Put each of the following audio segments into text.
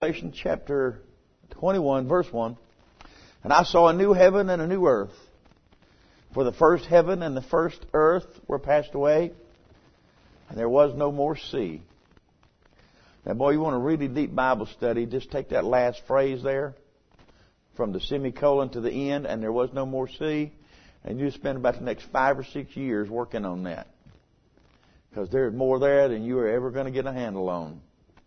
Revelation chapter 21, verse 1. And I saw a new heaven and a new earth. For the first heaven and the first earth were passed away, and there was no more sea. Now, boy, you want a really deep Bible study, just take that last phrase there, from the semicolon to the end, and there was no more sea, and you spend about the next 5 or 6 years working on that. Because there's more there than you are ever going to get a handle on.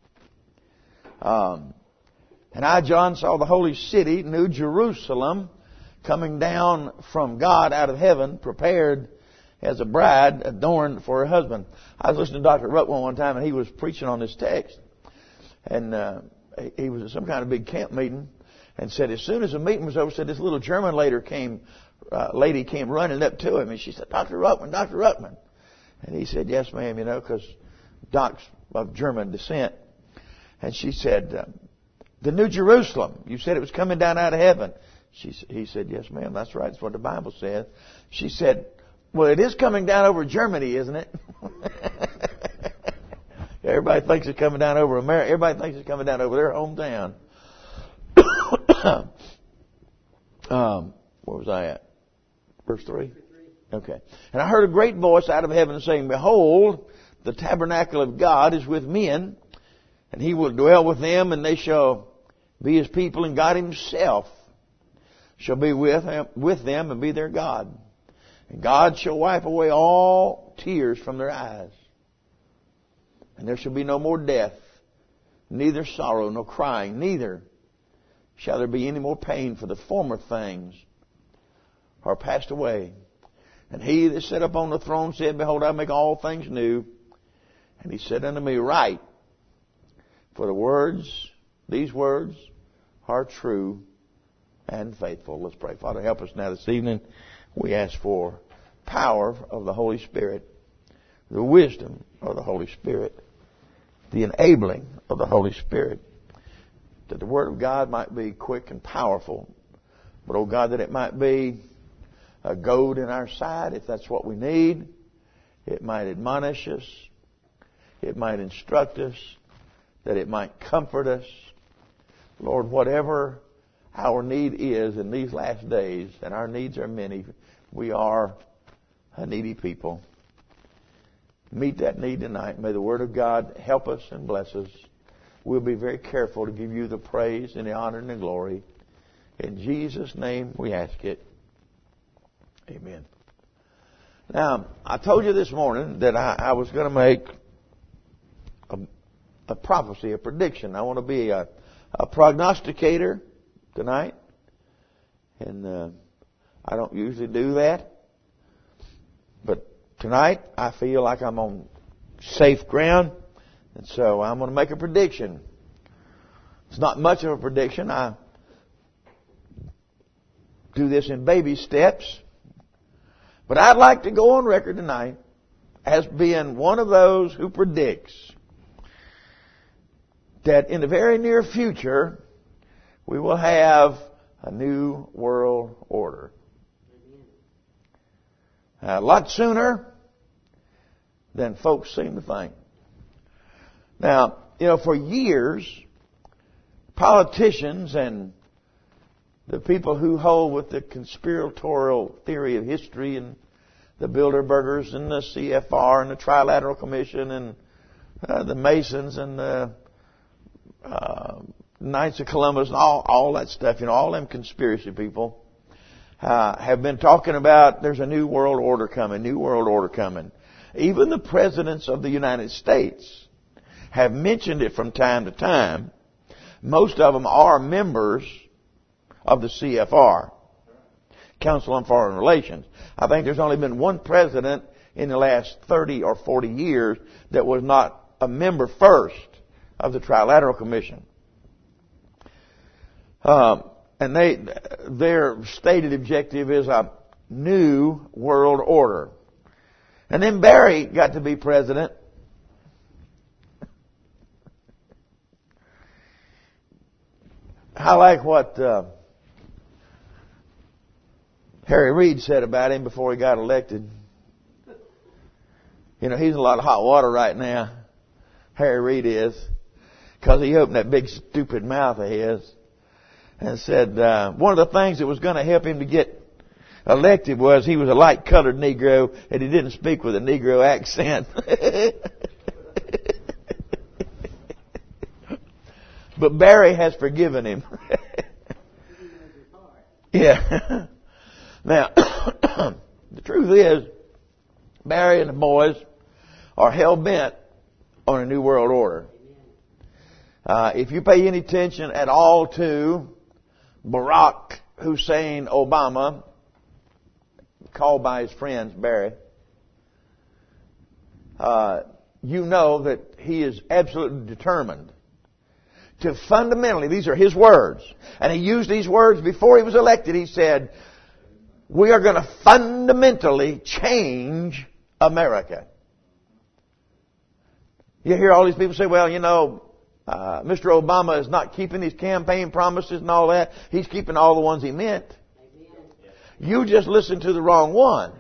And I, John, saw the holy city, New Jerusalem, coming down from God out of heaven, prepared as a bride adorned for her husband. I was listening to Dr. Ruckman one time, and he was preaching on this text. And he was at some kind of big camp meeting, and said as soon as the meeting was over, said this little German lady came running up to him, and she said, Dr. Ruckman. And he said, yes, ma'am, because Doc's of German descent. And she said, the New Jerusalem, you said it was coming down out of heaven. He said, yes, ma'am, that's right. That's what the Bible says. She said, well, it is coming down over Germany, isn't it? Everybody thinks it's coming down over America. Everybody thinks it's coming down over their hometown. Where was I at? Verse 3? Okay. And I heard a great voice out of heaven saying, behold, the tabernacle of God is with men, and He will dwell with them, and they shall be His people, and God Himself shall be with them and be their God. And God shall wipe away all tears from their eyes. And there shall be no more death, neither sorrow, nor crying, neither shall there be any more pain, for the former things are passed away. And He that sat upon the throne said, behold, I make all things new. And He said unto me, write, for these words are true and faithful. Let's pray. Father, help us now this evening. We ask for power of the Holy Spirit, the wisdom of the Holy Spirit, the enabling of the Holy Spirit, that the Word of God might be quick and powerful, but, oh God, that it might be a goad in our side if that's what we need. It might admonish us. It might instruct us. That it might comfort us. Lord, whatever our need is in these last days, and our needs are many, we are a needy people. Meet that need tonight. May the Word of God help us and bless us. We'll be very careful to give You the praise and the honor and the glory. In Jesus' name we ask it. Amen. Now, I told you this morning that I was going to make a prophecy, a prediction. I want to be a prognosticator tonight. And I don't usually do that. But tonight, I feel like I'm on safe ground. And so I'm going to make a prediction. It's not much of a prediction. I do this in baby steps. But I'd like to go on record tonight as being one of those who predicts that in the very near future, we will have a new world order. A lot sooner than folks seem to think. Now, for years, politicians and the people who hold with the conspiratorial theory of history and the Bilderbergers and the CFR and the Trilateral Commission and the Masons and the Knights of Columbus and all that stuff, all them conspiracy people have been talking about there's a new world order coming, Even the presidents of the United States have mentioned it from time to time. Most of them are members of the CFR, Council on Foreign Relations. I think there's only been one president in the last 30 or 40 years that was not a member first of the Trilateral Commission. And their stated objective is a new world order. And then Barry got to be president. I like what Harry Reid said about him before he got elected. He's in a lot of hot water right now. Harry Reid is. because he opened that big stupid mouth of his and said one of the things that was going to help him to get elected was he was a light-colored Negro and he didn't speak with a Negro accent. But Barry has forgiven him. Yeah. Now, the truth is, Barry and the boys are hell-bent on a new world order. If you pay any attention at all to Barack Hussein Obama, called by his friends Barry, you know that he is absolutely determined to fundamentally, these are his words, and he used these words before he was elected. He said, we are going to fundamentally change America. You hear all these people say, well, you know, Mr. Obama is not keeping his campaign promises and all that. He's keeping all the ones he meant. You just listened to the wrong ones.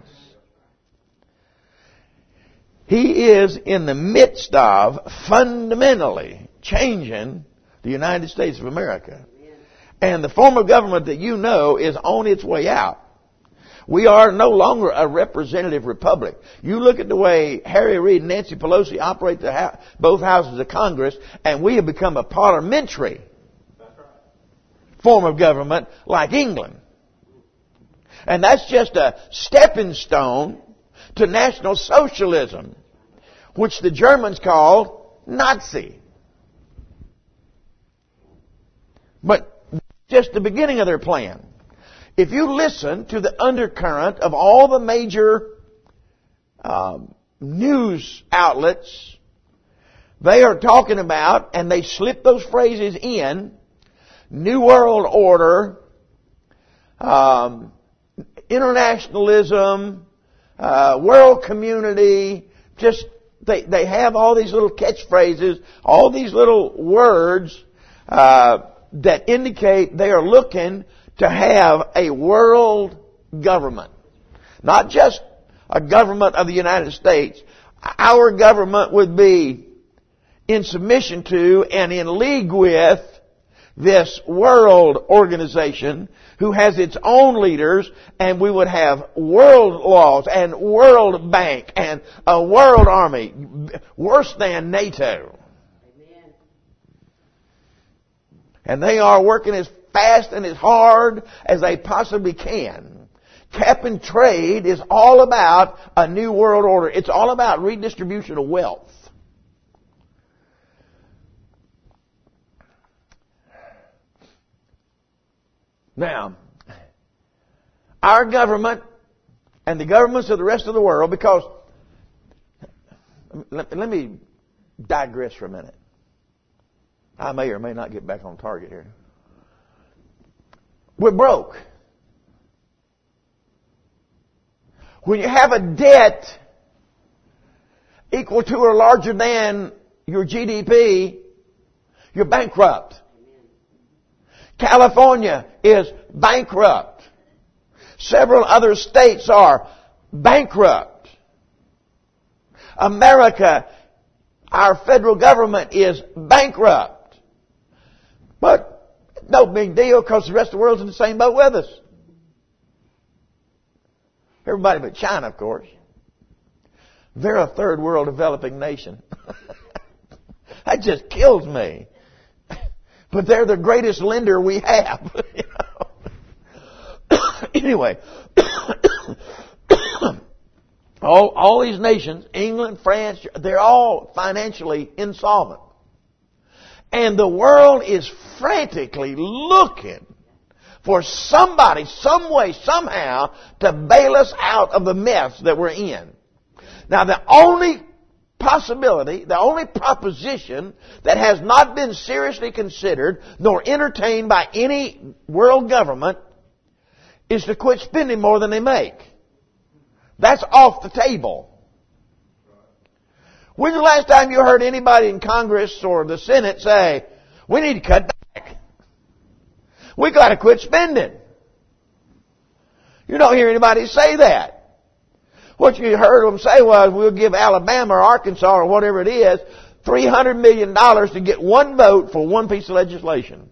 He is in the midst of fundamentally changing the United States of America. And the form of government that you know is on its way out. We are no longer a representative republic. You look at the way Harry Reid and Nancy Pelosi operate both houses of Congress, and we have become a parliamentary form of government like England. And that's just a stepping stone to National Socialism, which the Germans called Nazi. But just the beginning of their plan. If you listen to the undercurrent of all the major news outlets, they are talking about, and they slip those phrases in, New World Order, internationalism, world community, just they have all these little catchphrases, all these little words that indicate they are looking to have a world government. Not just a government of the United States. Our government would be in submission to and in league with this world organization who has its own leaders, and we would have world laws and World Bank and a world army worse than NATO. Amen. And they are working as fast and as hard as they possibly can. Cap and trade is all about a new world order. It's all about redistribution of wealth. Now, our government and the governments of the rest of the world, because, let me digress for a minute. I may or may not get back on target here. We're broke. When you have a debt equal to or larger than your GDP, you're bankrupt. California is bankrupt. Several other states are bankrupt. America, our federal government, is bankrupt. But no big deal, because the rest of the world's in the same boat with us. Everybody but China, of course. They're a third world developing nation. That just kills me. But they're the greatest lender we have. You know? Anyway, all these nations, England, France, they're all financially insolvent. And the world is frantically looking for somebody, some way, somehow, to bail us out of the mess that we're in. Now, the only possibility, the only proposition that has not been seriously considered nor entertained by any world government is to quit spending more than they make. That's off the table. When's the last time you heard anybody in Congress or the Senate say, we need to cut back? We got to quit spending. You don't hear anybody say that. What you heard them say was, we'll give Alabama or Arkansas or whatever it is $300 million to get one vote for one piece of legislation.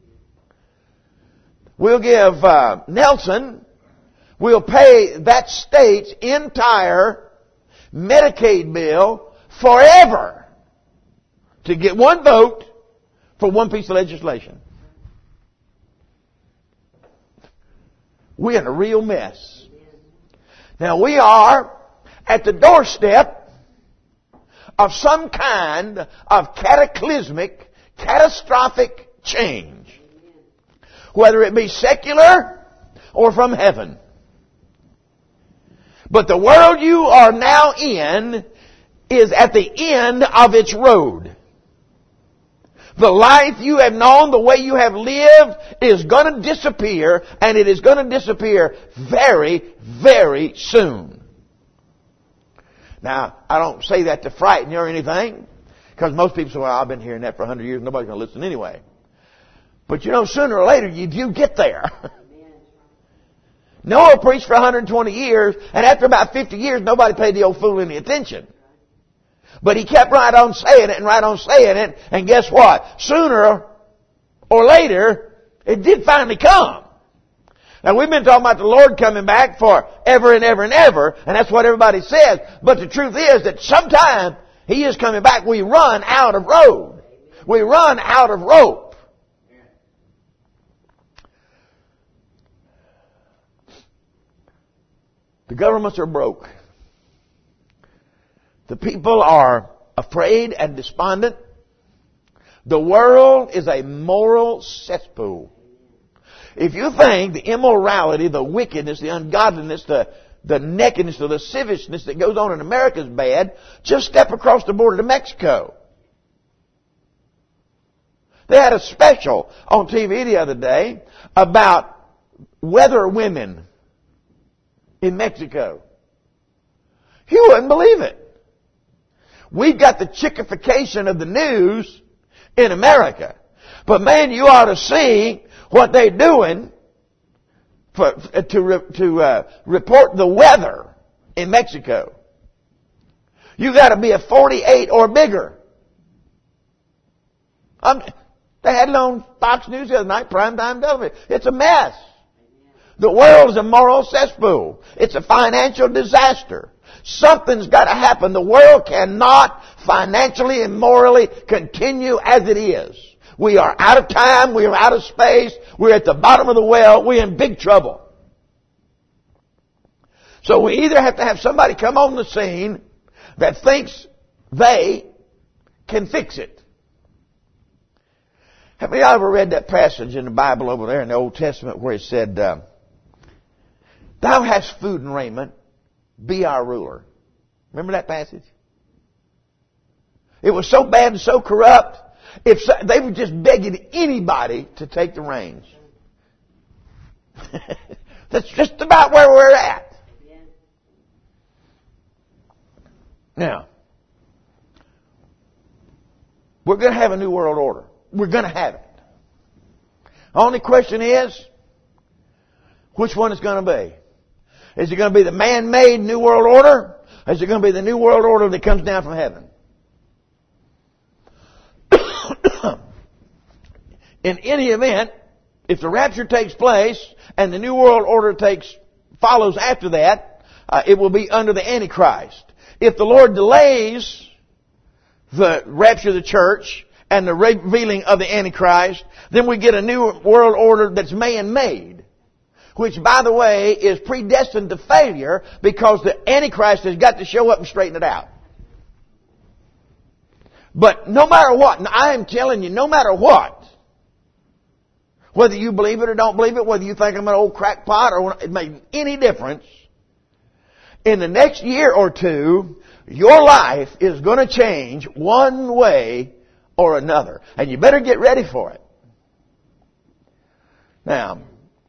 We'll give Nelson, we'll pay that state's entire Medicaid bill forever to get one vote for one piece of legislation. We're in a real mess. Now we are at the doorstep of some kind of cataclysmic, catastrophic change. Whether it be secular or from heaven. But the world you are now in is at the end of its road. The life you have known, the way you have lived, is going to disappear, and it is going to disappear very, very soon. Now, I don't say that to frighten you or anything, because most people say, well, I've been hearing that for 100 years, nobody's going to listen anyway. But you know, sooner or later, you do get there. Noah preached for 120 years, and after about 50 years, nobody paid the old fool any attention. But he kept right on saying it and right on saying it, and guess what? Sooner or later, it did finally come. Now, we've been talking about the Lord coming back for ever and ever and ever, and that's what everybody says. But the truth is that sometime He is coming back. We run out of road. We run out of rope. The governments are broke. The people are afraid and despondent. The world is a moral cesspool. If you think the immorality, the wickedness, the ungodliness, the nakedness, or the sievishness that goes on in America is bad, just step across the border to Mexico. They had a special on TV the other day about weather women in Mexico. You wouldn't believe it. We've got the chickification of the news in America. But man, you ought to see what they're doing to report the weather in Mexico. You got to be a 48 or bigger. They had it on Fox News the other night, primetime television. It's a mess. The world is a moral cesspool. It's a financial disaster. Something's got to happen. The world cannot financially and morally continue as it is. We are out of time. We are out of space. We're at the bottom of the well. We're in big trouble. So we either have to have somebody come on the scene that thinks they can fix it. Have you ever read that passage in the Bible over there in the Old Testament where it said, Thou hast food and raiment, be our ruler. Remember that passage? It was so bad and so corrupt, they were just begging anybody to take the reins. That's just about where we're at. Now, we're going to have a new world order. We're going to have it. The only question is, which one is going to be? Is it going to be the man-made New World Order? Or is it going to be the New World Order that comes down from heaven? In any event, if the rapture takes place and the New World Order follows after that, it will be under the Antichrist. If the Lord delays the rapture of the church and the revealing of the Antichrist, then we get a New World Order that's man-made. Which, by the way, is predestined to failure because the Antichrist has got to show up and straighten it out. But no matter what, and I am telling you, no matter what, whether you believe it or don't believe it, whether you think I'm an old crackpot or it makes any difference, in the next year or two, your life is going to change one way or another. And you better get ready for it. Now,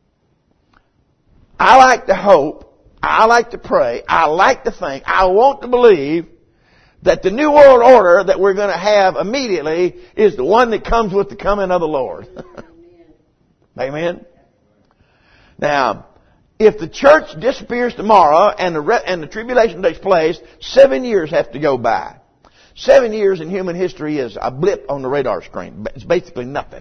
I like to hope, I like to pray, I like to think, I want to believe that the New World Order that we're going to have immediately is the one that comes with the coming of the Lord. Amen? Now, if the church disappears tomorrow and the tribulation takes place, 7 years have to go by. 7 years in human history is a blip on the radar screen. It's basically nothing.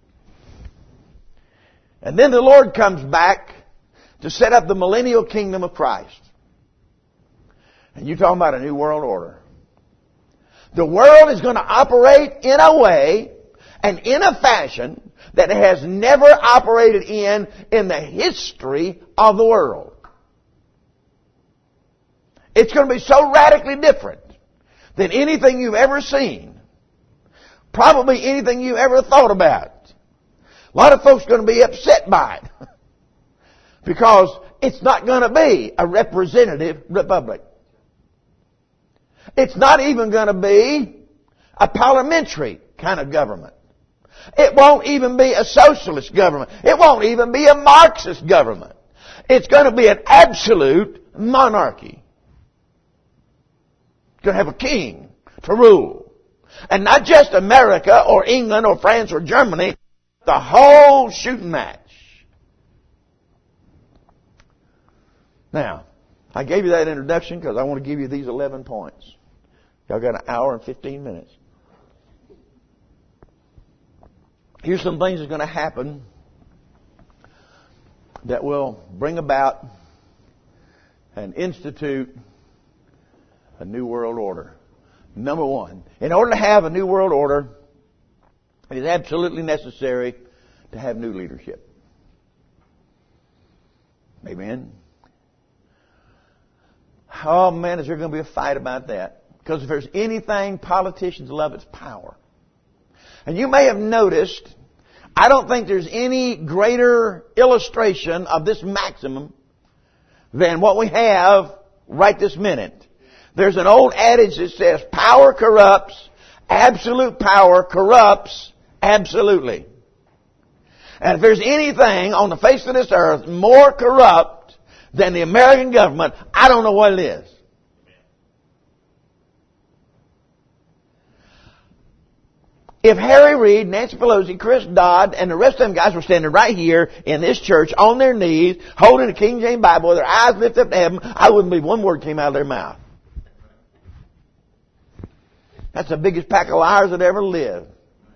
And then the Lord comes back to set up the millennial kingdom of Christ. And you're talking about a new world order. The world is going to operate in a way and in a fashion that it has never operated in the history of the world. It's going to be so radically different than anything you've ever seen. Probably anything you've ever thought about. A lot of folks are going to be upset by it. Because it's not going to be a representative republic. It's not even going to be a parliamentary kind of government. It won't even be a socialist government. It won't even be a Marxist government. It's going to be an absolute monarchy. It's going to have a king to rule. And not just America or England or France or Germany. The whole shooting match. Now, I gave you that introduction because I want to give you these 11 points. Y'all got an hour and 15 minutes. Here's some things that's going to happen that will bring about and institute a new world order. Number one, in order to have a new world order, it is absolutely necessary to have new leadership. Amen. Oh man, is there going to be a fight about that? Because if there's anything politicians love, it's power. And you may have noticed, I don't think there's any greater illustration of this maximum than what we have right this minute. There's an old adage that says, power corrupts, absolute power corrupts absolutely. And if there's anything on the face of this earth more corrupt than the American government, I don't know what it is. If Harry Reid, Nancy Pelosi, Chris Dodd, and the rest of them guys were standing right here in this church on their knees, holding a King James Bible with their eyes lifted up to heaven, I wouldn't believe one word came out of their mouth. That's the biggest pack of liars that ever lived.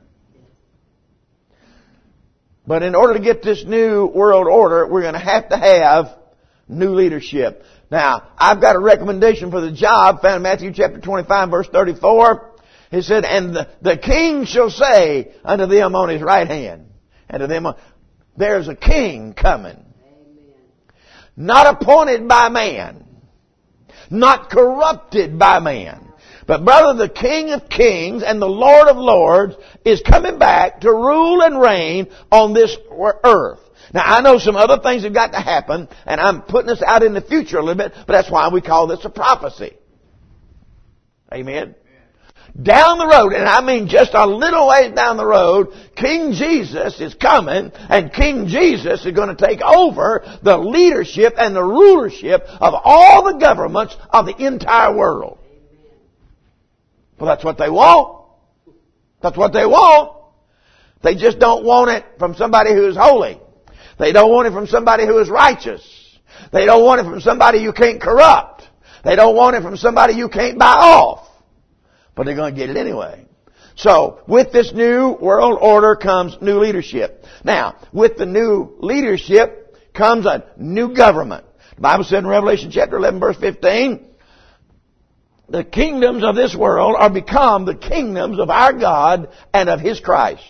But in order to get this new world order, we're going to have new leadership. Now, I've got a recommendation for the job found in Matthew chapter 25, verse 34. He said, and the king shall say unto them on his right hand, and to them, there's a king coming. Amen. Not appointed by man. Not corrupted by man. But brother, the King of Kings and the Lord of Lords is coming back to rule and reign on this earth. Now, I know some other things have got to happen, and I'm putting this out in the future a little bit, but that's why we call this a prophecy. Amen? Down the road, and I mean just a little ways down the road, King Jesus is coming, and King Jesus is going to take over the leadership and the rulership of all the governments of the entire world. Well, that's what they want. That's what they want. They just don't want it from somebody who is holy. They don't want it from somebody who is righteous. They don't want it from somebody you can't corrupt. They don't want it from somebody you can't buy off. But they're going to get it anyway. So, with this new world order comes new leadership. Now, with the new leadership comes a new government. The Bible said in Revelation chapter 11 verse 15, the kingdoms of this world are become the kingdoms of our God and of His Christ.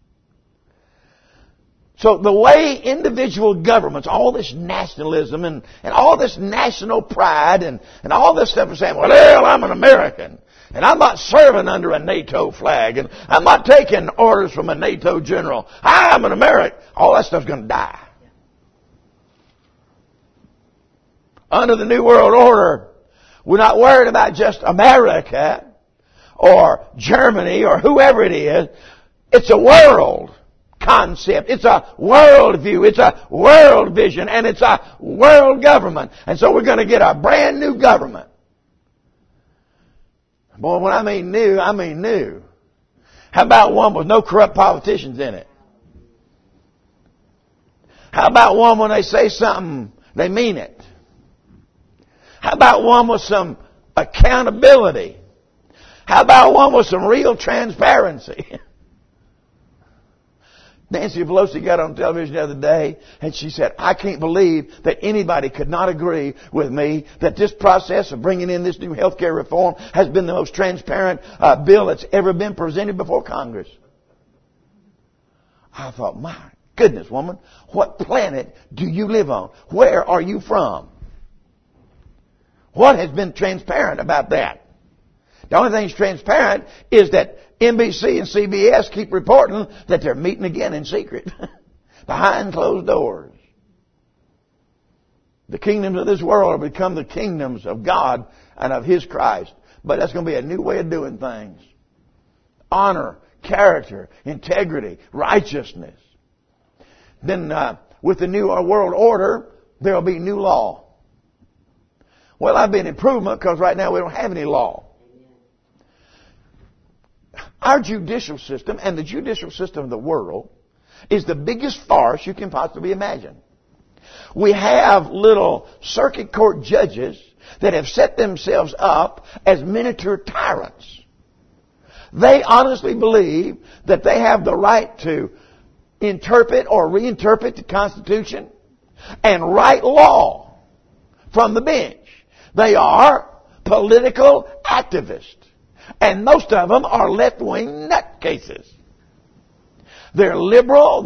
So the way individual governments, all this nationalism and all this national pride and all this stuff are saying, well, hell, I'm an American. And I'm not serving under a NATO flag. And I'm not taking orders from a NATO general. I'm an American. All that stuff's going to die. Under the New World Order, we're not worried about just America or Germany or whoever it is. It's a world concept. It's a world view. It's a world vision. And it's a world government. And so we're going to get a brand new government. Boy, when I mean new, I mean new. How about one with no corrupt politicians in it? How about one when they say something, they mean it? How about one with some accountability? How about one with some real transparency? Nancy Pelosi got on television the other day and she said, I can't believe that anybody could not agree with me that this process of bringing in this new health care reform has been the most transparent bill that's ever been presented before Congress. I thought, my goodness, woman, what planet do you live on? Where are you from? What has been transparent about that? The only thing that's transparent is that NBC and CBS keep reporting that they're meeting again in secret, behind closed doors. The kingdoms of this world have become the kingdoms of God and of His Christ. But that's going to be a new way of doing things. Honor, character, integrity, righteousness. Then with the new world order, there will be new law. Well, that'd be an improvement because right now we don't have any law. Our judicial system and the judicial system of the world is the biggest farce you can possibly imagine. We have little circuit court judges that have set themselves up as miniature tyrants. They honestly believe that they have the right to interpret or reinterpret the Constitution and write law from the bench. They are political activists. And most of them are left-wing nutcases. They're liberal.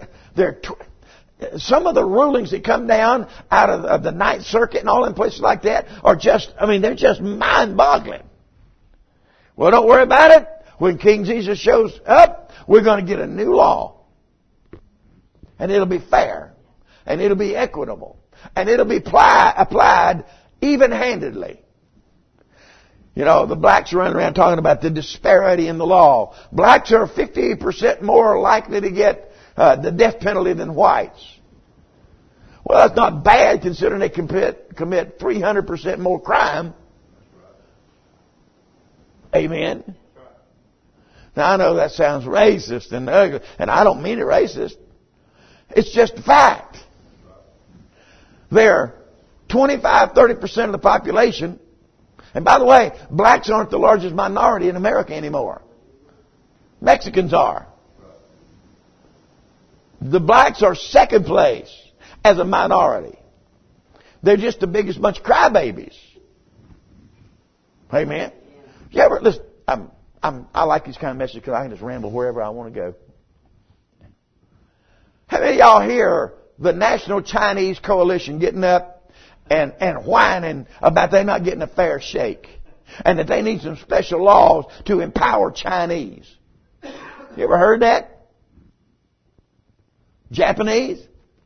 Some of the rulings that come down out of the Ninth Circuit and all in places like that are just, they're just mind-boggling. Well, don't worry about it. When King Jesus shows up, we're going to get a new law. And it'll be fair. And it'll be equitable. And it'll be applied even-handedly. You know, the blacks are running around talking about the disparity in the law. Blacks are 50% more likely to get the death penalty than whites. Well, that's not bad considering they commit 300% more crime. Amen. Now, I know that sounds racist and ugly, and I don't mean it racist. It's just a fact. They're 25-30% of the population. And by the way, blacks aren't the largest minority in America anymore. Mexicans are. The blacks are second place as a minority. They're just the biggest bunch of crybabies. Amen. You ever listen? I like these kind of messages because I can just ramble wherever I want to go. How many of y'all hear the National Chinese Coalition getting up and whining about they not getting a fair shake and that they need some special laws to empower Chinese? You ever heard that? Japanese?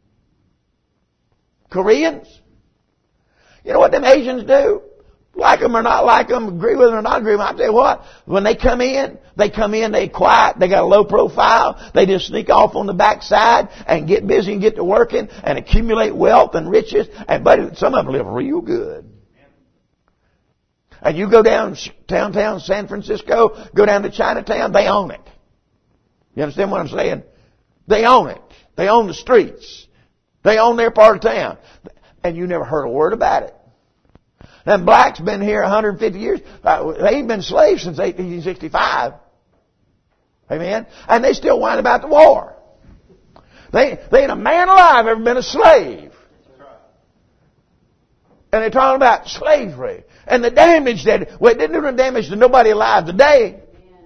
Koreans? You know what them Asians do? Like them or not like them, agree with them or not agree with them. I tell you what, when they come in, they quiet, they got a low profile, they just sneak off on the backside and get busy and get to working and accumulate wealth and riches, but some of them live real good. And you go downtown San Francisco, go down to Chinatown, they own it. You understand what I'm saying? They own it. They own the streets. They own their part of town. And you never heard a word about it. Them blacks been here 150 years. They ain't been slaves since 1865. Amen? And they still whine about the war. They ain't a man alive ever been a slave. And they're talking about slavery. And the damage that, it didn't do no damage to nobody alive today.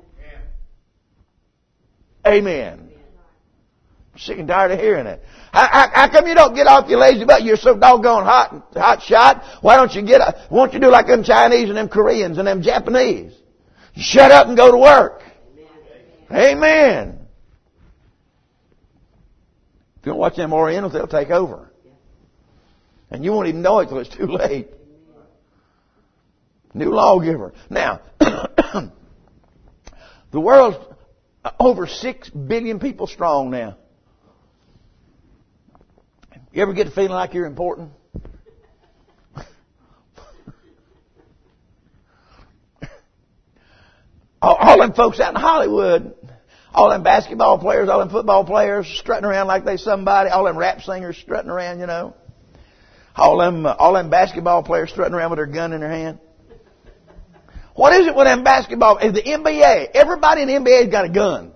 Amen. I'm sick and tired of hearing it. How come you don't get off your lazy butt? You're so doggone hot shot. Why don't you won't you do like them Chinese and them Koreans and them Japanese? Shut up and go to work. Amen. If you don't watch them Orientals, they'll take over. And you won't even know it till it's too late. New lawgiver. Now, the world's over 6 billion people strong now. You ever get to feeling like you're important? All them folks out in Hollywood, all them basketball players, all them football players strutting around like they somebody, all them rap singers strutting around, you know. All them basketball players strutting around with their gun in their hand. What is it with them basketball? The NBA. Everybody in the NBA has got a gun.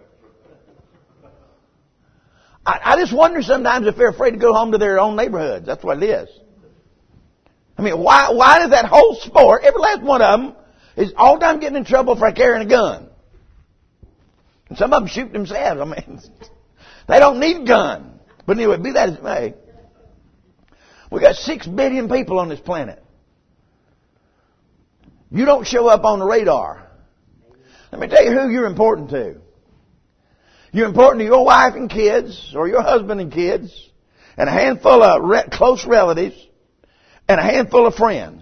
I just wonder sometimes if they're afraid to go home to their own neighborhoods. That's what it is. I mean, why does that whole sport, every last one of them, is all the time getting in trouble for carrying a gun? And some of them shoot themselves. I mean, they don't need a gun. But anyway, be that as it may, we got 6 billion people on this planet. You don't show up on the radar. Let me tell you who you're important to. You're important to your wife and kids, or your husband and kids, and a handful of close relatives, and a handful of friends.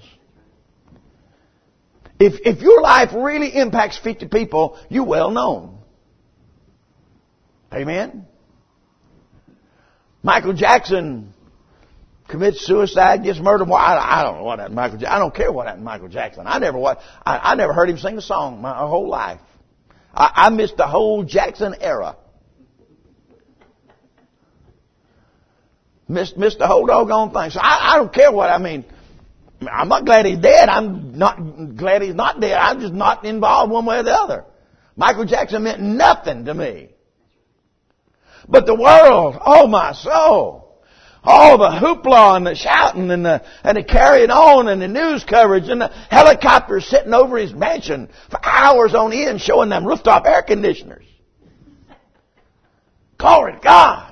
If your life really impacts 50 people, you're well known. Amen? Michael Jackson commits suicide, gets murdered. Well, I don't know what happened to Michael Jackson. I don't care what happened to Michael Jackson. I never heard him sing a song my whole life. I missed the whole Jackson era. Missed the whole doggone thing. So I don't care what, I mean, I'm not glad he's dead. I'm not glad he's not dead. I'm just not involved one way or the other. Michael Jackson meant nothing to me. But the world, oh my soul. All the hoopla and the shouting and the carrying on and the news coverage and the helicopters sitting over his mansion for hours on end showing them rooftop air conditioners. Glory to God.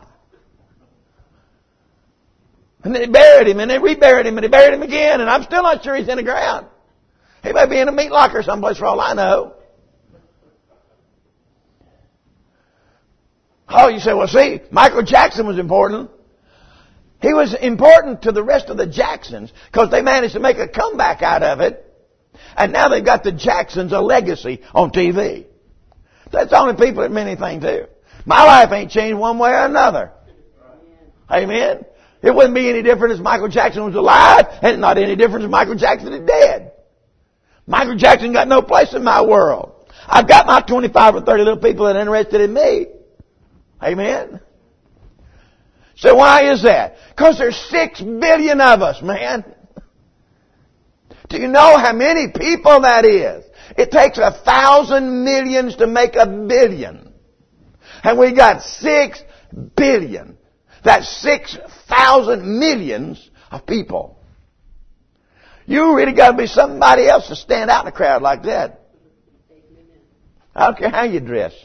And they buried him and they reburied him and they buried him again, and I'm still not sure he's in the ground. He may be in a meat locker someplace for all I know. Oh, you say, well, see, Michael Jackson was important. He was important to the rest of the Jacksons because they managed to make a comeback out of it. And now they've got the Jacksons, a legacy on TV. That's the only people that mean anything to. My life ain't changed one way or another. Amen? It wouldn't be any different if Michael Jackson was alive, and it's not any different if Michael Jackson is dead. Michael Jackson got no place in my world. I've got my 25 or 30 little people that are interested in me. Amen? So why is that? Because there's 6 billion of us, man. Do you know how many people that is? It takes 1,000 millions to make a billion. And we got 6 billion. That's 6,000 millions of people. You really got to be somebody else to stand out in a crowd like that. I don't care how you dress.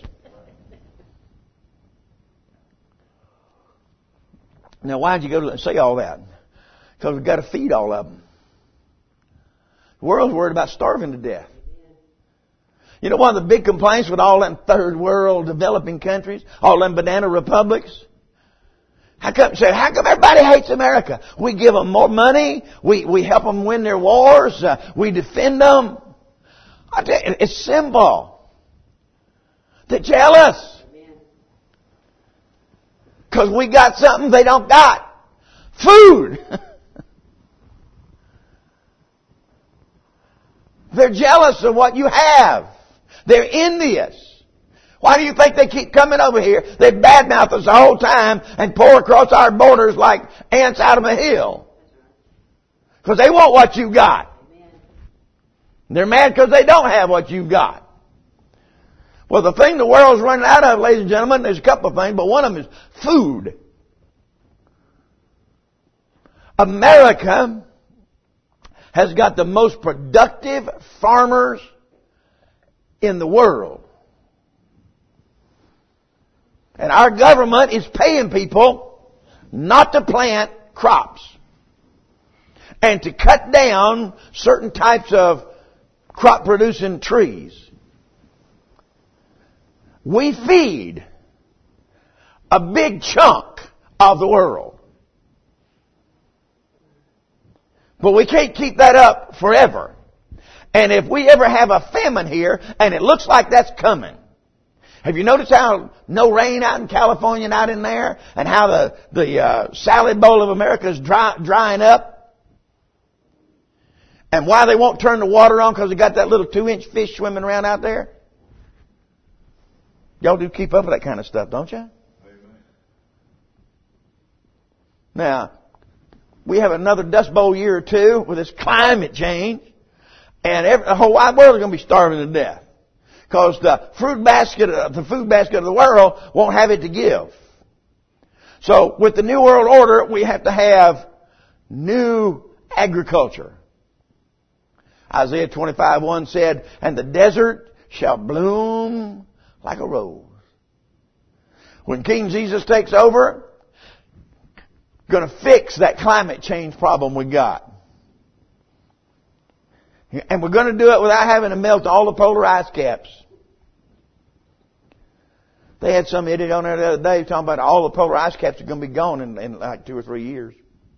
Now, why'd you go to say all that? Because we've got to feed all of them. The world's worried about starving to death. You know, one of the big complaints with all them third world developing countries, all them banana republics, how come everybody hates America? We give them more money. We help them win their wars. We defend them. I tell you, it's simple. They're jealous. Because we got something they don't got. Food. They're jealous of what you have. They're envious. Why do you think they keep coming over here? They badmouth us the whole time and pour across our borders like ants out of a hill. Because they want what you got. They're mad because they don't have what you've got. Well, the thing the world's running out of, ladies and gentlemen, there's a couple of things, but one of them is food. America has got the most productive farmers in the world. And our government is paying people not to plant crops and to cut down certain types of crop producing trees. We feed a big chunk of the world. But we can't keep that up forever. And if we ever have a famine here, and it looks like that's coming, have you noticed how no rain out in California and out in there? And how the salad bowl of America is drying up? And why they won't turn the water on? Because they got that little 2-inch fish swimming around out there? Y'all do keep up with that kind of stuff, don't you? Amen. Now, we have another Dust Bowl year or two with this climate change. And the whole wide world is going to be starving to death. Because the food basket of the world won't have it to give. So with the New World Order, we have to have new agriculture. Isaiah 25:1 said, and the desert shall bloom like a rose. When King Jesus takes over, going to fix that climate change problem we got. And we're going to do it without having to melt all the polar ice caps. They had some idiot on there the other day talking about all the polar ice caps are going to be gone in like 2 or 3 years.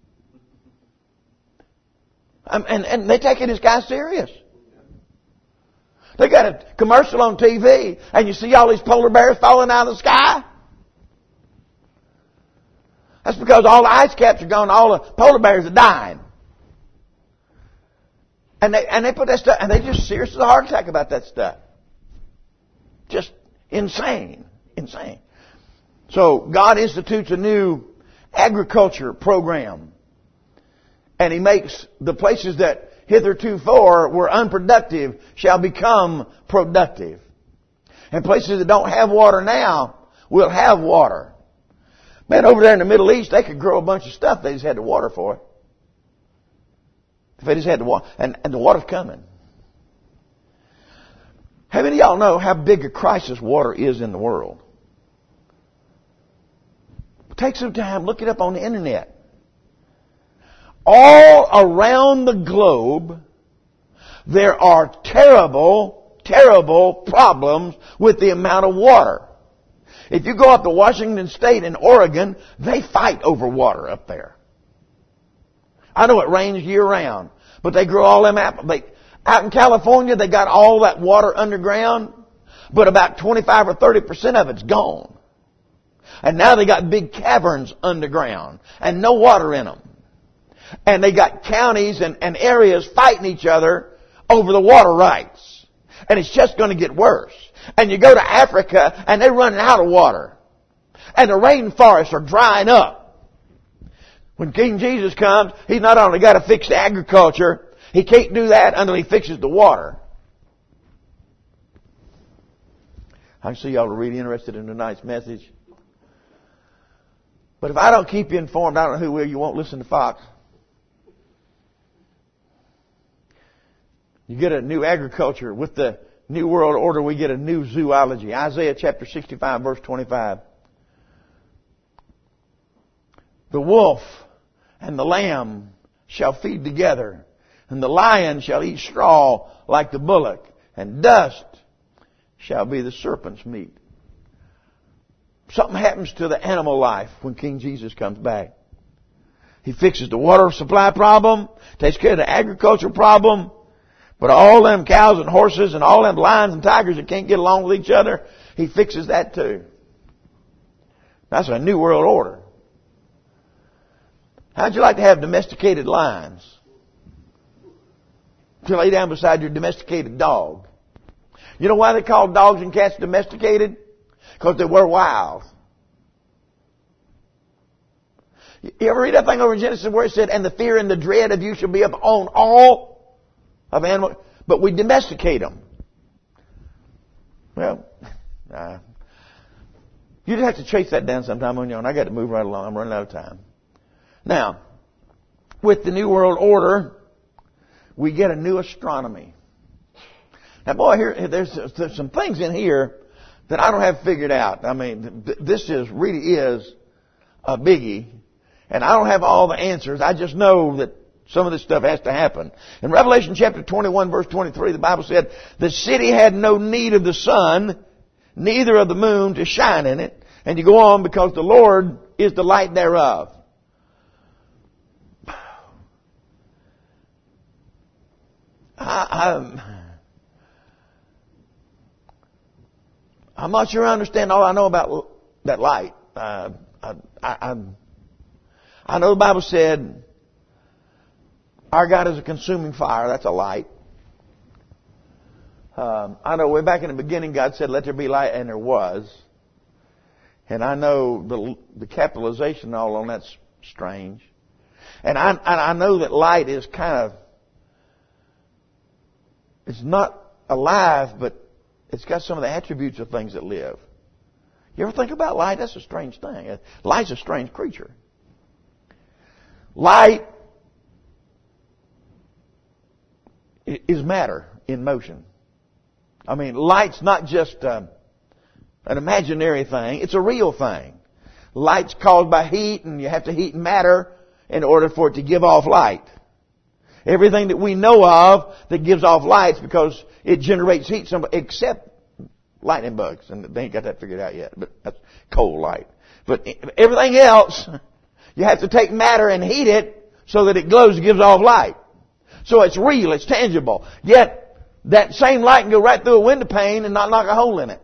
And they taking this guy serious. They got a commercial on TV, and you see all these polar bears falling out of the sky. That's because all the ice caps are gone, all the polar bears are dying. And they put that stuff, and they just seriously have a heart attack about that stuff. Just insane. Insane. So God institutes a new agriculture program. And He makes the places that hitherto were unproductive shall become productive. And places that don't have water now will have water. Man, over there in the Middle East, they could grow a bunch of stuff. They just had the water for it. If they just had the water. And the water's coming. How many of y'all know how big a crisis water is in the world? Take some time, look it up on the internet. All around the globe, there are terrible, terrible problems with the amount of water. If you go up to Washington State and Oregon, they fight over water up there. I know it rains year round, but they grow all them apples. Out in California, they got all that water underground, but about 25 or 30% of it's gone. And now they got big caverns underground and no water in them. And they got counties and areas fighting each other over the water rights. And it's just going to get worse. And you go to Africa and they're running out of water. And the rainforests are drying up. When King Jesus comes, He's not only got to fix the agriculture, He can't do that until He fixes the water. I see y'all are really interested in tonight's message. But if I don't keep you informed, I don't know who will. You won't listen to Fox. You get a new agriculture. With the New World Order, we get a new zoology. Isaiah chapter 65, verse 25. The wolf and the lamb shall feed together, and the lion shall eat straw like the bullock, and dust shall be the serpent's meat. Something happens to the animal life when King Jesus comes back. He fixes the water supply problem, takes care of the agriculture problem, but all them cows and horses and all them lions and tigers that can't get along with each other, He fixes that too. That's a new world order. How'd you like to have domesticated lions? To lay down beside your domesticated dog. You know why they call dogs and cats domesticated? Because they were wild. You ever read that thing over in Genesis where it said, and the fear and the dread of you shall be upon all of animals? But we domesticate them. Well, you just have to chase that down sometime on your own. I got to move right along. I'm running out of time. Now, with the New World Order, we get a new astronomy. Now, boy, there's some things in here that I don't have figured out. I mean, this really is a biggie. And I don't have all the answers. I just know that some of this stuff has to happen. In Revelation chapter 21, verse 23, the Bible said, the city had no need of the sun, neither of the moon to shine in it. And you go on, because the Lord is the light thereof. I'm not sure I understand all I know about that light. I know the Bible said our God is a consuming fire. That's a light. I know way back in the beginning God said, let there be light, and there was. And I know the capitalization and all on that's strange. And I know that light is kind of It's not alive, but it's got some of the attributes of things that live. You ever think about light? That's a strange thing. Light's a strange creature. Light is matter in motion. I mean, light's not just an imaginary thing. It's a real thing. Light's caused by heat, and you have to heat matter in order for it to give off light. Everything that we know of that gives off light is because it generates heat, except lightning bugs, and they ain't got that figured out yet, but that's cold light. But everything else, you have to take matter and heat it so that it glows and gives off light. So it's real, it's tangible. Yet, that same light can go right through a window pane and not knock a hole in it.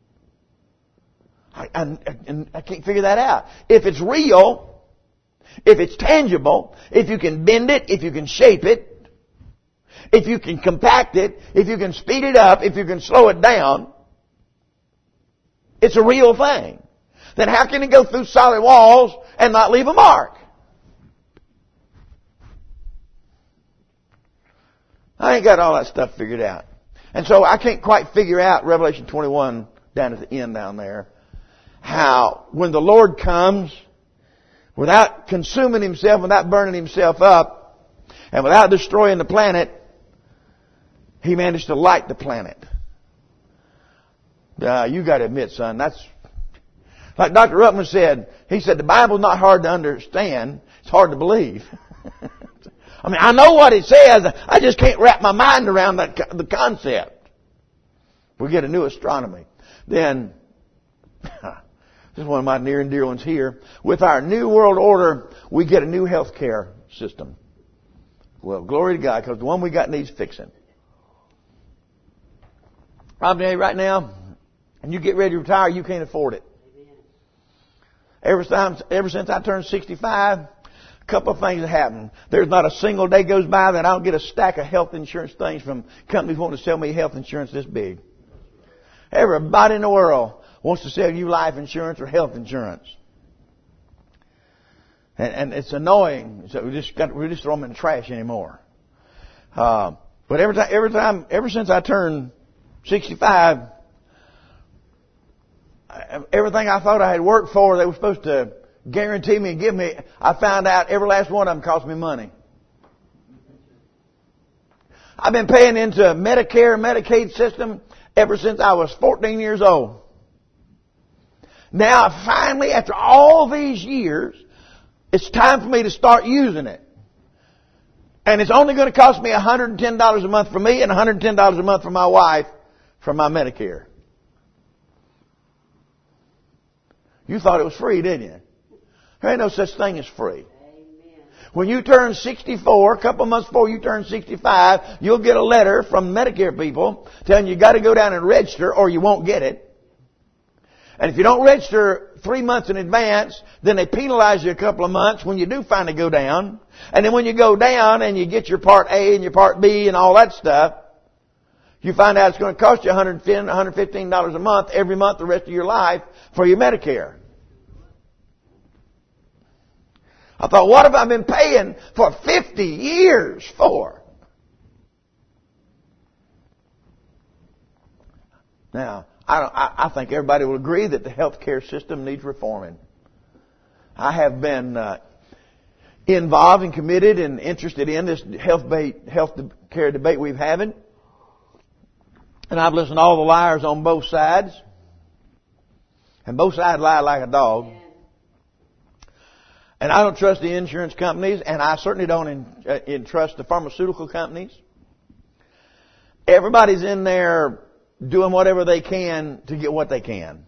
I can't figure that out. If it's real, if it's tangible, if you can bend it, if you can shape it, if you can compact it, if you can speed it up, if you can slow it down, it's a real thing. Then how can it go through solid walls and not leave a mark? I ain't got all that stuff figured out. And so I can't quite figure out Revelation 21 down at the end down there, how when the Lord comes, without consuming Himself, without burning Himself up, and without destroying the planet, He managed to light the planet. You got to admit, son, that's like Dr. Ruckman said. He said the Bible's not hard to understand; it's hard to believe. I mean, I know what it says. I just can't wrap my mind around the concept. We get a new astronomy. Then, this is one of my near and dear ones here. With our new world order, we get a new health care system. Well, glory to God, because the one we got needs fixing. I'm telling you right now, and you get ready to retire, you can't afford it. Ever since I turned 65, a couple of things have happened. There's not a single day goes by that I don't get a stack of health insurance things from companies wanting to sell me health insurance this big. Everybody in the world wants to sell you life insurance or health insurance. And it's annoying. So we just throw them in the trash anymore. But ever since I turned 65, everything I thought I had worked for, they were supposed to guarantee me and give me, I found out every last one of them cost me money. I've been paying into Medicare and Medicaid system ever since I was 14 years old. Now, finally, after all these years, it's time for me to start using it. And it's only going to cost me $110 a month for me and $110 a month for my wife for my Medicare. You thought it was free, didn't you? There ain't no such thing as free. Amen. When you turn 64, a couple of months before you turn 65, you'll get a letter from Medicare people telling you got to go down and register or you won't get it. And if you don't register 3 months in advance, then they penalize you a couple of months when you do finally go down. And then when you go down and you get your Part A and your Part B and all that stuff, you find out it's going to cost you $115 a month every month the rest of your life for your Medicare. I thought, what have I been paying for 50 years for? Now, I think everybody will agree that the health care system needs reforming. I have been involved and committed and interested in this health care debate we've having. And I've listened to all the liars on both sides. And both sides lie like a dog. And I don't trust the insurance companies, and I certainly don't entrust the pharmaceutical companies. Everybody's in there doing whatever they can to get what they can.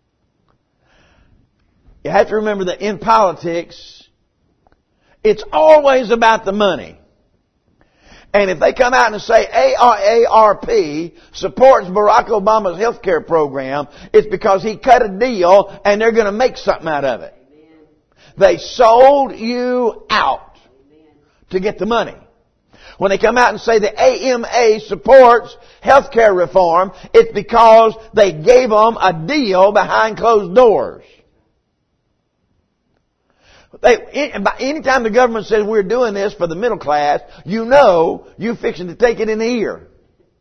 You have to remember that in politics, it's always about the money. And if they come out and say AARP supports Barack Obama's health care program, it's because he cut a deal and they're going to make something out of it. They sold you out to get the money. When they come out and say the AMA supports health care reform, it's because they gave them a deal behind closed doors. Anytime the government says we're doing this for the middle class, you know you're fixing to take it in the ear.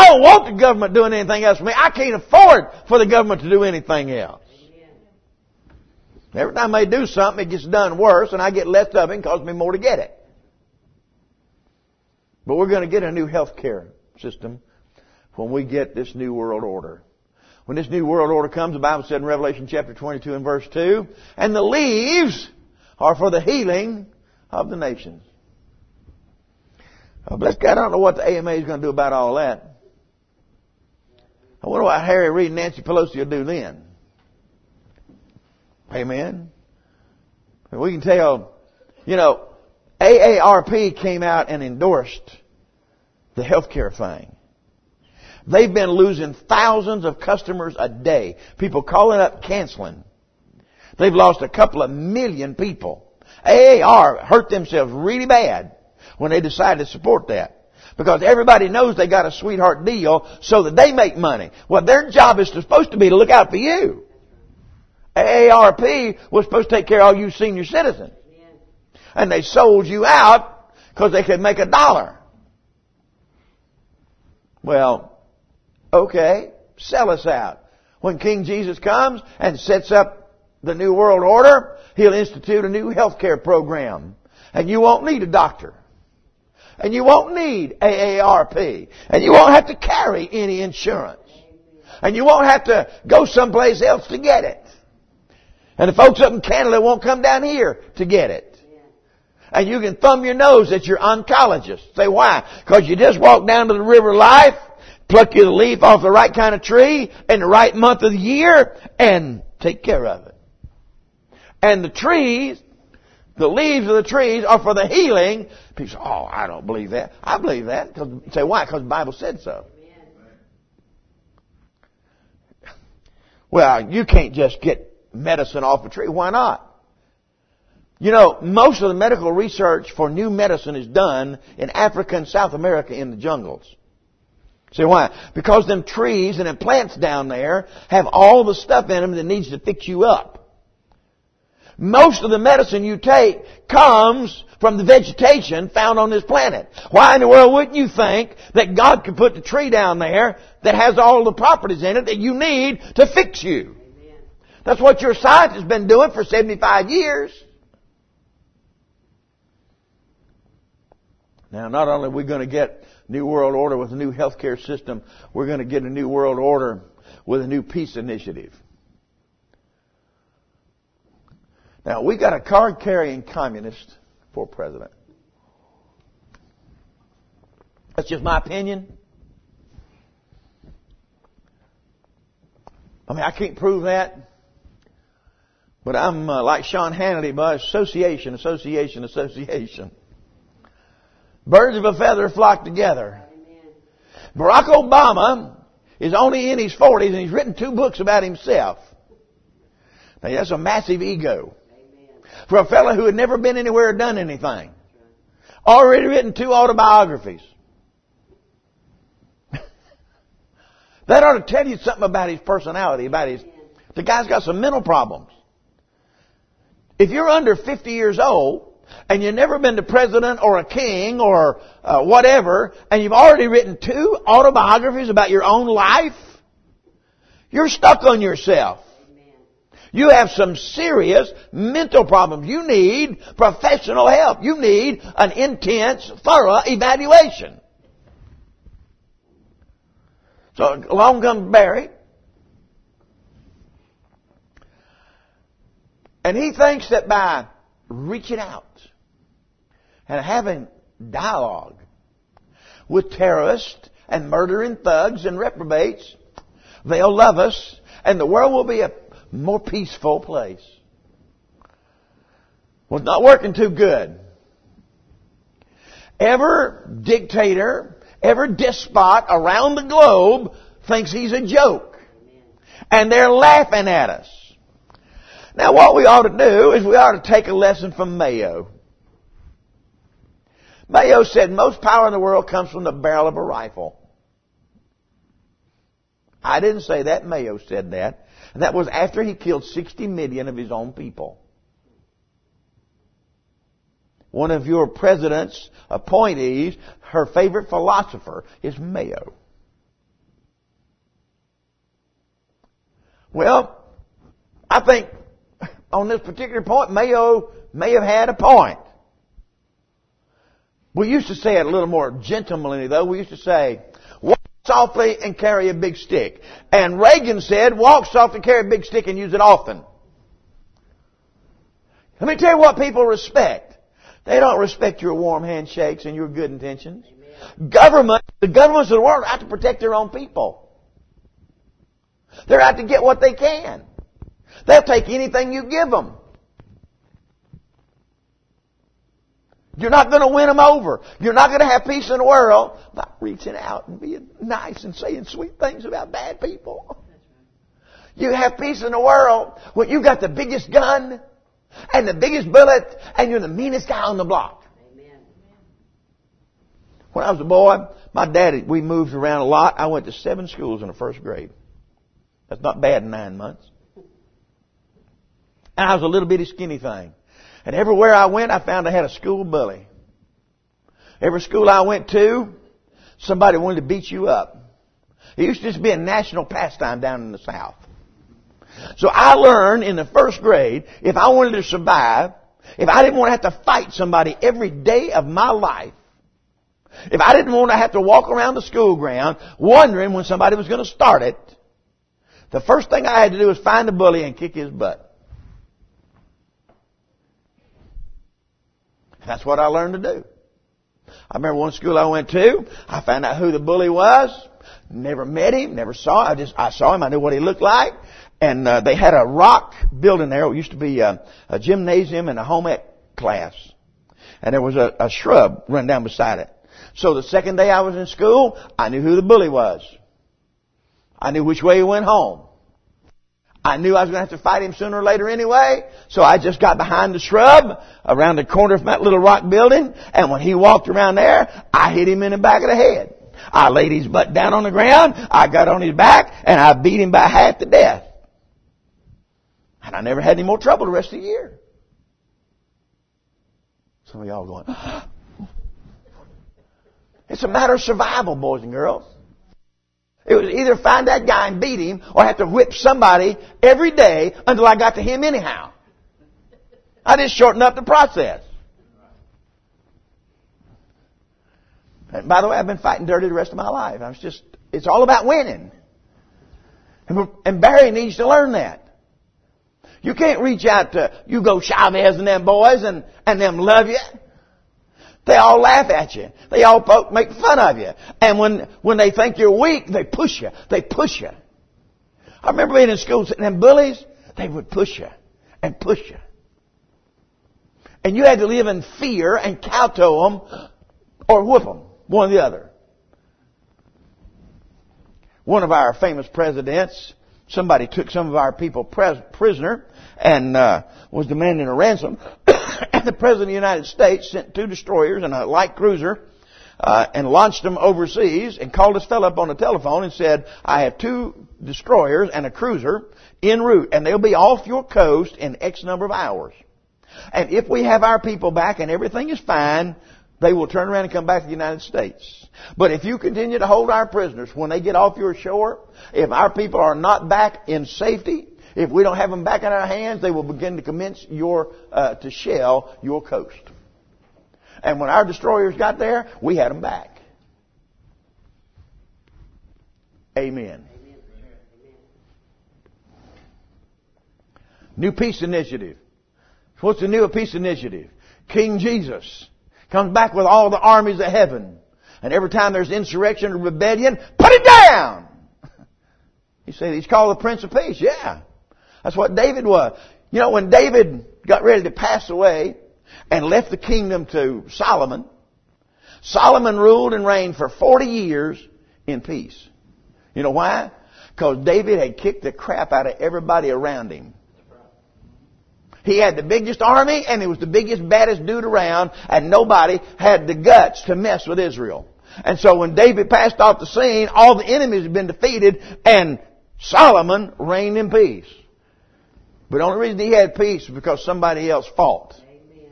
I don't want the government doing anything else for me. I can't afford for the government to do anything else. Every time they do something, it gets done worse, and I get less of it and costs me more to get it. But we're going to get a new health care system when we get this new world order. When this new world order comes, the Bible said in Revelation chapter 22 and verse 2, and the leaves are for the healing of the nations. Oh, bless God, I don't know what the AMA is going to do about all that. I wonder what Harry Reid and Nancy Pelosi will do then. Amen. And we can tell, AARP came out and endorsed the healthcare thing. They've been losing thousands of customers a day. People calling up canceling. They've lost a couple of million people. AAR hurt themselves really bad when they decided to support that. Because everybody knows they got a sweetheart deal so that they make money. Well, their job is supposed to be to look out for you. AARP was supposed to take care of all you senior citizens. And they sold you out because they could make $1. Well, okay, sell us out. When King Jesus comes and sets up the new world order, He'll institute a new health care program. And you won't need a doctor. And you won't need AARP. And you won't have to carry any insurance. And you won't have to go someplace else to get it. And the folks up in Canada won't come down here to get it. And you can thumb your nose at your oncologist. Say, why? Because you just walk down to the river of life, pluck you the leaf off the right kind of tree in the right month of the year, and take care of it. And the trees, the leaves of the trees are for the healing. People say, oh, I don't believe that. I believe that. Say, why? Because the Bible said so. Well, you can't just get medicine off a tree. Why not? Most of the medical research for new medicine is done in Africa and South America in the jungles. See why? Because them trees and them plants down there have all the stuff in them that needs to fix you up. Most of the medicine you take comes from the vegetation found on this planet. Why in the world wouldn't you think that God could put the tree down there that has all the properties in it that you need to fix you? That's what your science has been doing for 75 years. Now, not only are we going to get New World Order with a new healthcare system, we're going to get a New World Order with a new peace initiative. Now, we got a card-carrying communist for president. That's just my opinion. I can't prove that. But I'm like Sean Hannity, by association. Birds of a feather flock together. Amen. Barack Obama is only in his 40s and he's written 2 books about himself. Now that's a massive ego. Amen. For a fellow who had never been anywhere or done anything. Already written 2 autobiographies. That ought to tell you something about his personality, the guy's got some mental problems. If you're under 50 years old and you've never been the president or a king or whatever, and you've already written 2 autobiographies about your own life, you're stuck on yourself. Amen. You have some serious mental problems. You need professional help. You need an intense, thorough evaluation. So along comes Barry. And he thinks that by reaching out and having dialogue with terrorists and murdering thugs and reprobates, they'll love us and the world will be a more peaceful place. Well, it's not working too good. Every dictator, every despot around the globe thinks he's a joke. And they're laughing at us. Now what we ought to do is we ought to take a lesson from Mayo. Mayo said most power in the world comes from the barrel of a rifle. I didn't say that. Mayo said that. And that was after he killed 60 million of his own people. One of your president's appointees, her favorite philosopher is Mayo. Well, I think on this particular point, Mayo may have had a point. We used to say it a little more gentlemanly, though. We used to say, walk softly and carry a big stick. And Reagan said, walk softly, carry a big stick, and use it often. Let me tell you what people respect. They don't respect your warm handshakes and your good intentions. The governments of the world are out to protect their own people. They're out to get what they can. They'll take anything you give them. You're not going to win them over. You're not going to have peace in the world by reaching out and being nice and saying sweet things about bad people. You have peace in the world when you've got the biggest gun and the biggest bullet and you're the meanest guy on the block. Amen. When I was a boy, my daddy, we moved around a lot. I went to 7 schools in the first grade. That's not bad in 9 months. And I was a little bitty skinny thing. And everywhere I went, I found I had a school bully. Every school I went to, somebody wanted to beat you up. It used to just be a national pastime down in the South. So I learned in the first grade, if I wanted to survive, if I didn't want to have to fight somebody every day of my life, if I didn't want to have to walk around the school ground wondering when somebody was going to start it, the first thing I had to do was find the bully and kick his butt. That's what I learned to do. I remember one school I went to, I found out who the bully was. Never met him, never saw him. I saw him, I knew what he looked like. And they had a rock building there. It used to be a gymnasium and a home ec class. And there was a shrub running down beside it. So the second day I was in school, I knew who the bully was. I knew which way he went home. I knew I was going to have to fight him sooner or later anyway, so I just got behind the shrub around the corner of that little rock building, and when he walked around there, I hit him in the back of the head. I laid his butt down on the ground, I got on his back, and I beat him by half to death. And I never had any more trouble the rest of the year. Some of y'all going, it's a matter of survival, boys and girls. It was either find that guy and beat him or have to whip somebody every day until I got to him anyhow. I just shortened up the process. And by the way, I've been fighting dirty the rest of my life. It's all about winning. And Barry needs to learn that. You can't reach out to Hugo Chavez and them boys and them love you. They all laugh at you. They all make fun of you. And when they think you're weak, they push you. They push you. I remember being in school, and them bullies, they would push you and push you. And you had to live in fear and kowtow them or whip them, one or the other. One of our famous presidents, somebody took some of our people prisoner and was demanding a ransom. And the President of the United States sent 2 destroyers and a light cruiser and launched them overseas and called this fellow up on the telephone and said, I have 2 destroyers and a cruiser en route, and they'll be off your coast in X number of hours. And if we have our people back and everything is fine, they will turn around and come back to the United States. But if you continue to hold our prisoners when they get off your shore, if our people are not back in safety, if we don't have them back in our hands, they will begin to commence to shell your coast. And when our destroyers got there, we had them back. Amen. New Peace Initiative. What's the new peace initiative? King Jesus comes back with all the armies of heaven. And every time there's insurrection or rebellion, put it down! You say he's called the Prince of Peace. Yeah. That's what David was. You know, when David got ready to pass away and left the kingdom to Solomon, Solomon ruled and reigned for 40 years in peace. You know why? Because David had kicked the crap out of everybody around him. He had the biggest army and he was the biggest, baddest dude around, and nobody had the guts to mess with Israel. And so when David passed off the scene, all the enemies had been defeated and Solomon reigned in peace. But the only reason he had peace was because somebody else fought. Amen.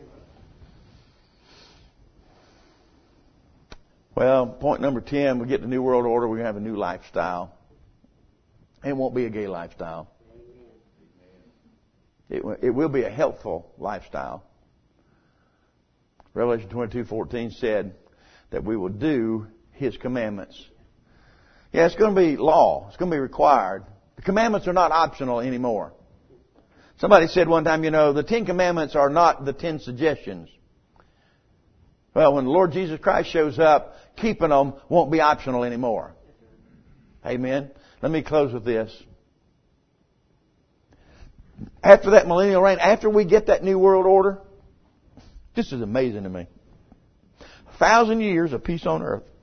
Well, point number 10, we get the New World Order, we're going to have a new lifestyle. It won't be a gay lifestyle. It will be a helpful lifestyle. Revelation 22:14 said that we will do His commandments. Yeah, it's going to be law. It's going to be required. The commandments are not optional anymore. Somebody said one time, the 10 Commandments are not the 10 suggestions. Well, when the Lord Jesus Christ shows up, keeping them won't be optional anymore. Amen. Let me close with this. After that millennial reign, after we get that new world order, this is amazing to me. 1,000 years of peace on earth.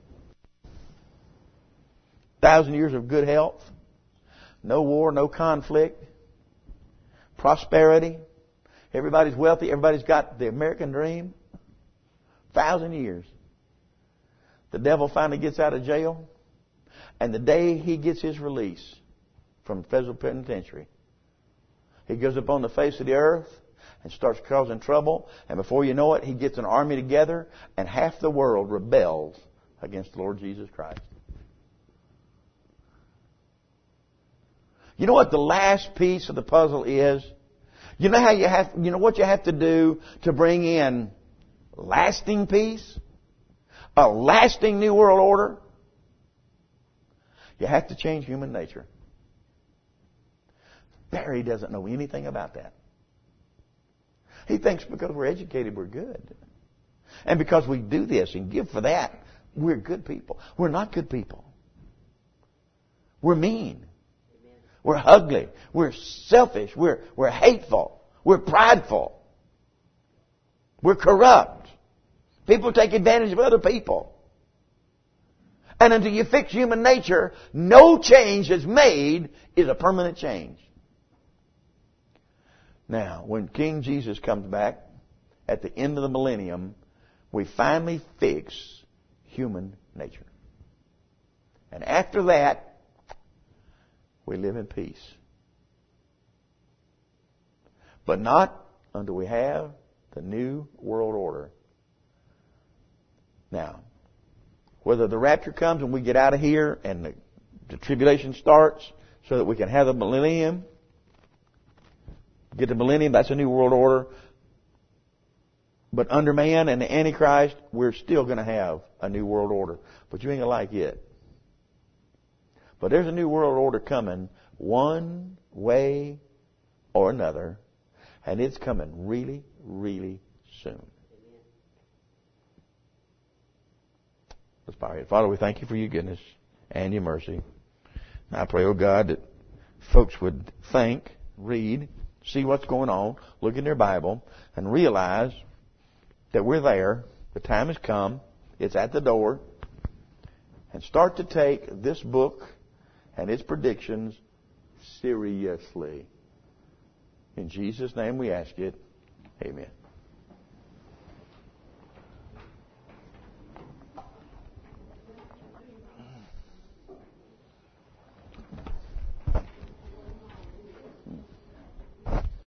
1,000 years of good health. No war, no conflict. Prosperity. Everybody's wealthy. Everybody's got the American dream. 1,000 years. The devil finally gets out of jail. And the day he gets his release from federal penitentiary, he goes up on the face of the earth and starts causing trouble. And before you know it, he gets an army together and half the world rebels against the Lord Jesus Christ. You know what the last piece of the puzzle is? You know what you have to do to bring in lasting peace? A lasting new world order? You have to change human nature. Barry doesn't know anything about that. He thinks because we're educated, we're good. And because we do this and give for that, we're good people. We're not good people. We're mean. We're ugly. We're selfish. We're hateful. We're prideful. We're corrupt. People take advantage of other people. And until you fix human nature, no change is made is a permanent change. Now, when King Jesus comes back at the end of the millennium, we finally fix human nature. And after that, we live in peace. But not until we have the new world order. Now, whether the rapture comes and we get out of here and the tribulation starts so that we can have the millennium, get the millennium, that's a new world order. But under man and the Antichrist, we're still going to have a new world order. But you ain't going to like it. But there's a new world order coming one way or another. And it's coming really, really soon. Let's bow our head. Father, we thank you for your goodness and your mercy. And I pray, oh God, that folks would think, read, see what's going on, look in their Bible, and realize that we're there. The time has come. It's at the door. And start to take this book and its predictions seriously. In Jesus' name we ask it. Amen.